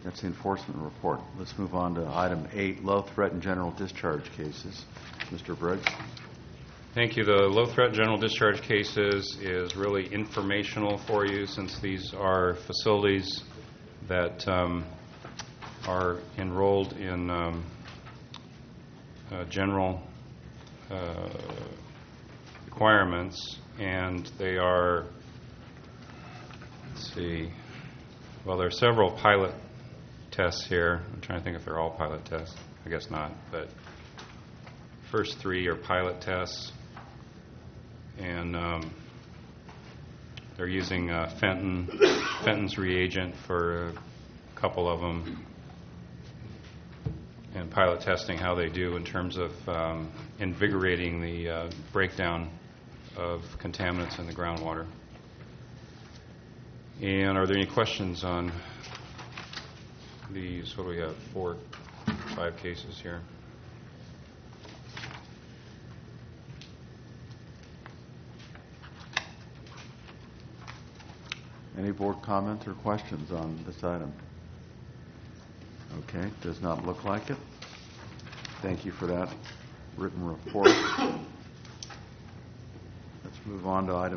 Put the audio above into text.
That's the enforcement report. Let's move on to item 8, low threat and general discharge cases. Mr. Briggs. Thank you. The low threat general discharge cases is really informational for you, since these are facilities that are enrolled in general requirements, and they are, well, there are several pilot tests here. I'm trying to think if they're all pilot tests. I guess not, but first 3 are pilot tests, and they're using Fenton's reagent for a couple of them, and pilot testing how they do in terms of invigorating the breakdown of contaminants in the groundwater. And are there any questions on these? What do we have? 4, 5 cases here. Any board comments or questions on this item? Okay, does not look like it. Thank you for that written report. Let's move on to item